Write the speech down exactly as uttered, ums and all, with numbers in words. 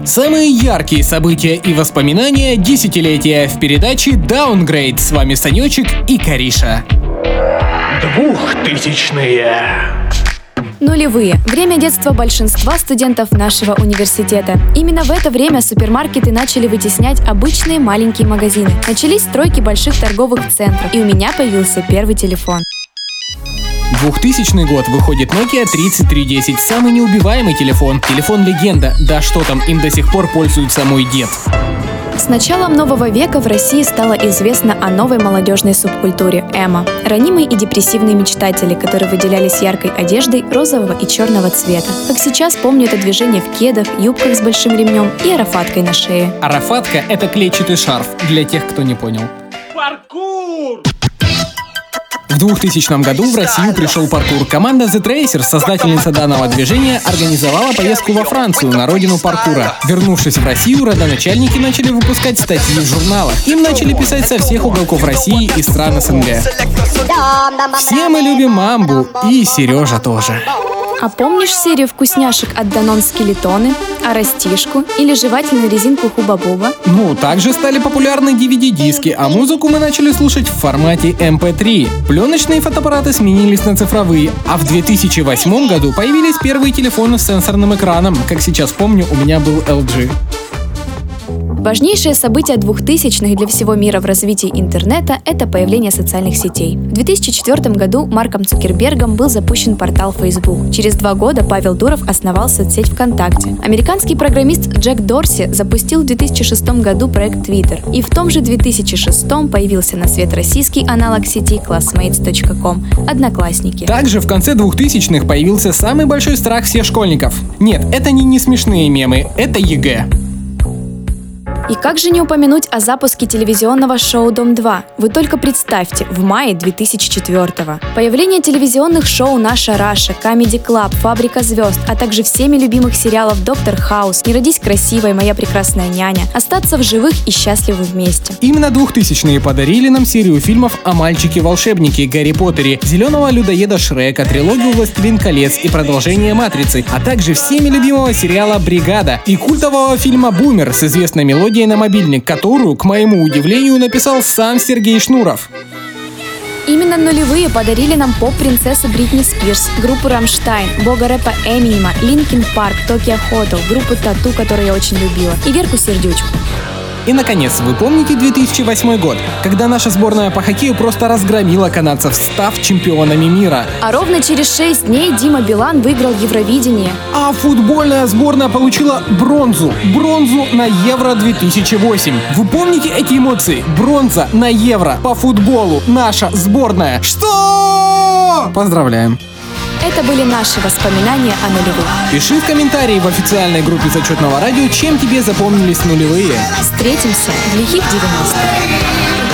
Самые яркие события и воспоминания десятилетия в передаче Downgrade. С вами Санечек и Кариша. Двухтысячные. Нулевые. Время детства большинства студентов нашего университета. Именно в это время супермаркеты начали вытеснять обычные маленькие магазины. Начались стройки больших торговых центров, и у меня появился первый телефон. двухтысячный год, выходит Nokia тридцать три десять, самый неубиваемый телефон. Телефон-легенда, да что там, им до сих пор пользуется мой дед. С началом нового века в России стало известно о новой молодежной субкультуре – эмо. Ранимые и депрессивные мечтатели, которые выделялись яркой одеждой розового и черного цвета. Как сейчас помню это движение в кедах, юбках с большим ремнем и арафаткой на шее. Арафатка – это клетчатый шарф, для тех, кто не понял. Паркур! В двухтысячном году в Россию пришел паркур. Команда The Tracers, создательница данного движения, организовала поездку во Францию, на родину паркура. Вернувшись в Россию, родоначальники начали выпускать статьи в журналах. Им начали писать со всех уголков России и стран СНГ. Все мы любим мамбу, и Сережа тоже. А помнишь серию вкусняшек от Danone скелетоны, а растишку или жевательную резинку Хуба-Буба? Ну, также стали популярны ди ви ди-диски, а музыку мы начали слушать в формате эм пэ три. Пленочные фотоаппараты сменились на цифровые, а в две тысячи восьмом году появились первые телефоны с сенсорным экраном. Как сейчас помню, у меня был эл джи. Важнейшее событие двухтысячных для всего мира в развитии интернета – это появление социальных сетей. В две тысячи четвёртом году Марком Цукербергом был запущен портал Facebook. Через два года Павел Дуров основал соцсеть ВКонтакте. Американский программист Джек Дорси запустил в две тысячи шестом году проект Twitter. И в том же две тысячи шестом появился на свет российский аналог сети classmates точка ком – Одноклассники. Также в конце двухтысячных появился самый большой страх всех школьников. Нет, это не, не смешные мемы, это ЕГЭ. И как же не упомянуть о запуске телевизионного шоу «Дом-два». Вы только представьте, в мае две тысячи четвёртого. Появление телевизионных шоу «Наша Раша», «Камеди Клаб», «Фабрика звезд», а также всеми любимых сериалов «Доктор Хаус», «Не родись красивой», «Моя прекрасная няня», «Остаться в живых» и «Счастливы вместе». Именно двухтысячные подарили нам серию фильмов о мальчике-волшебнике, Гарри Поттере, зеленого людоеда Шрека, трилогию «Властелин колец» и продолжение «Матрицы», а также всеми любимого сериала «Бригада» и культового фильма «Бумер» с известной мелодией на мобильник, которую, к моему удивлению, написал сам Сергей Шнуров. Именно нулевые подарили нам поп-принцессу Бритни Спирс, группу Рамштайн, бога рэпа Эминема, Линкин Парк, Токио Хотел, группу Тату, которую я очень любила, и Верку Сердючку. И, наконец, вы помните две тысячи восьмой год, когда наша сборная по хоккею просто разгромила канадцев, став чемпионами мира? А ровно через шесть дней Дима Билан выиграл Евровидение. А футбольная сборная получила бронзу. Бронзу на Евро две тысячи восемь. Вы помните эти эмоции? Бронза на Евро по футболу. Наша сборная. Что? Поздравляем. Это были наши воспоминания о нулевых. Пиши в комментарии в официальной группе Зачетного радио, чем тебе запомнились нулевые. Встретимся в лихих девяностых.